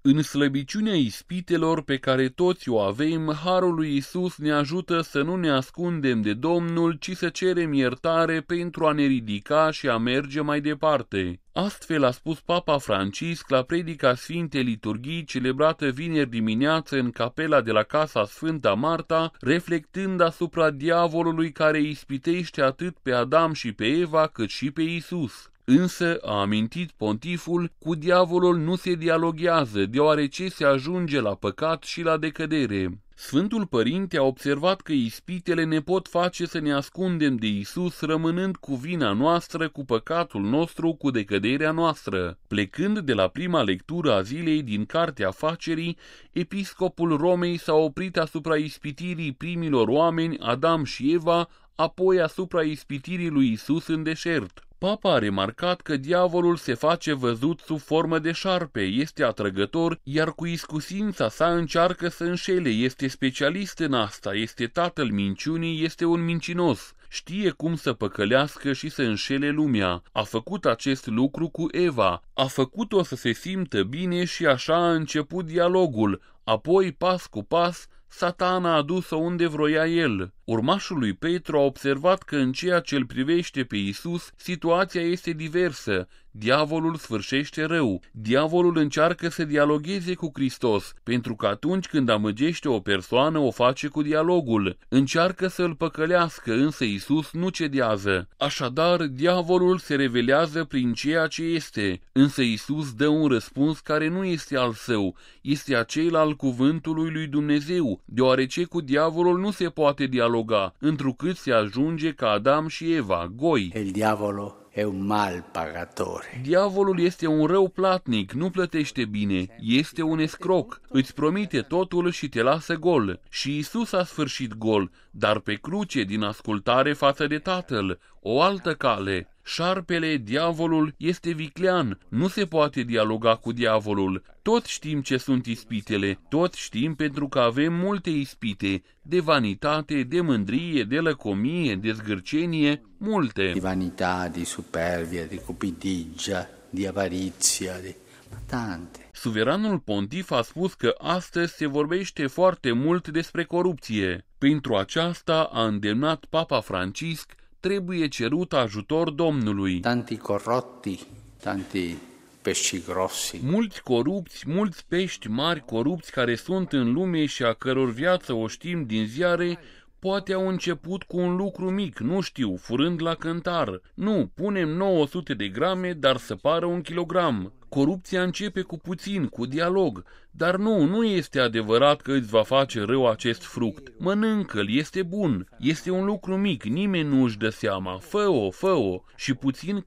În slăbiciunea ispitelor pe care toți o avem, harul lui Iisus ne ajută să nu ne ascundem de Domnul, ci să cerem iertare pentru a ne ridica și a merge mai departe. Astfel a spus Papa Francisc la predica Sfintei Liturghii celebrată vineri dimineață în capela de la Casa Sfânta Marta, reflectând asupra diavolului care ispitește atât pe Adam și pe Eva, cât și pe Iisus. Însă, a amintit pontiful, cu diavolul nu se dialoghează, deoarece se ajunge la păcat și la decădere. Sfântul Părinte a observat că ispitele ne pot face să ne ascundem de Iisus, rămânând cu vina noastră, cu păcatul nostru, cu decăderea noastră. Plecând de la prima lectură a zilei din Cartea Facerii, episcopul Romei s-a oprit asupra ispitirii primilor oameni, Adam și Eva, apoi asupra ispitirii lui Iisus în deșert. Papa a remarcat că diavolul se face văzut sub formă de șarpe, este atrăgător, iar cu iscusința sa încearcă să înșele, este specialist în asta, este tatăl minciunii, este un mincinos. Știe cum să păcălească și să înșele lumea. A făcut acest lucru cu Eva, a făcut-o să se simtă bine și așa a început dialogul. Apoi, pas cu pas, Satana a dus-o unde vroia el. Urmașul lui Petru a observat că în ceea ce îl privește pe Iisus, situația este diversă. Diavolul sfârșește rău. Diavolul încearcă să dialogheze cu Hristos, pentru că atunci când amăgește o persoană, o face cu dialogul. Încearcă să îl păcălească, însă Iisus nu cedează. Așadar, diavolul se revelează prin ceea ce este, însă Iisus dă un răspuns care nu este al său, este acela al cuvântului lui Dumnezeu, deoarece cu diavolul nu se poate dialoga, întrucât se ajunge ca Adam și Eva, goi. Il diavolo è un mal pagatore. Diavolul este un rău platnic, nu plătește bine, este un escroc, îți promite totul și te lasă gol. Și Iisus a sfârșit gol, dar pe cruce din ascultare față de Tatăl, o altă cale. Șarpele, diavolul, este viclean, nu se poate dialoga cu diavolul. Toți știm ce sunt ispitele, toți știm pentru că avem multe ispite, de vanitate, de mândrie, de lăcomie, de zgârcenie, multe. Di vanità, di superbia, di cupidigia, di avarizia, tante. Suveranul pontif a spus că astăzi se vorbește foarte mult despre corupție. Pentru aceasta a îndemnat Papa Francisc, trebuie cerut ajutor Domnului. Tanti corrotti, tanti pesci grossi. Mulți corupți, mulți pești mari corupți care sunt în lume și a căror viață o știm din ziare, poate au început cu un lucru mic, nu știu, furând la cântar. Nu, punem 900 de grame, dar să pară 1 kilogram. Corupția începe cu puțin, cu dialog, dar nu este adevărat că îți va face rău acest fruct. Mănâncă-l, este bun, este un lucru mic, nimeni nu își dă seama, fă-o, și puțin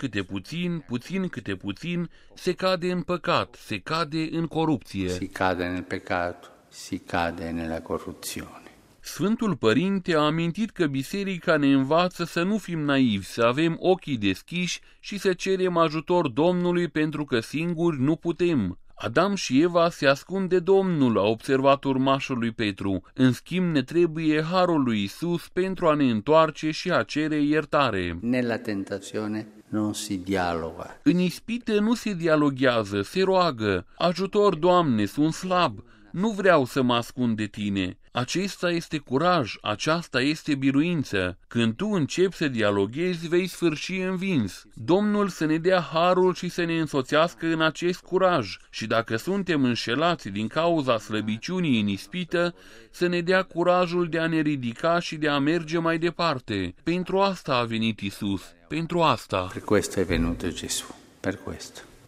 câte puțin, se cade în păcat, se cade în corupție. Si cade nel peccato, si cade nella corruzione. Sfântul Părinte a amintit că biserica ne învață să nu fim naivi, să avem ochii deschiși și să cerem ajutor Domnului pentru că singuri nu putem. Adam și Eva se ascund de Domnul, a observat urmașul lui Petru. În schimb ne trebuie harul lui Iisus pentru a ne întoarce și a cere iertare. Nella tentazione non si dialoga. În ispite nu se dialoghează, se roagă. Ajutor, Doamne, sunt slab. Nu vreau să mă ascund de tine. Acesta este curaj, aceasta este biruință. Când tu începi să dialoghezi, vei sfârși învins. Domnul să ne dea harul și să ne însoțească în acest curaj. Și dacă suntem înșelați din cauza slăbiciunii în ispită, să ne dea curajul de a ne ridica și de a merge mai departe. Pentru asta a venit Iisus, pentru asta. Per questo è venuto Gesù, per questo.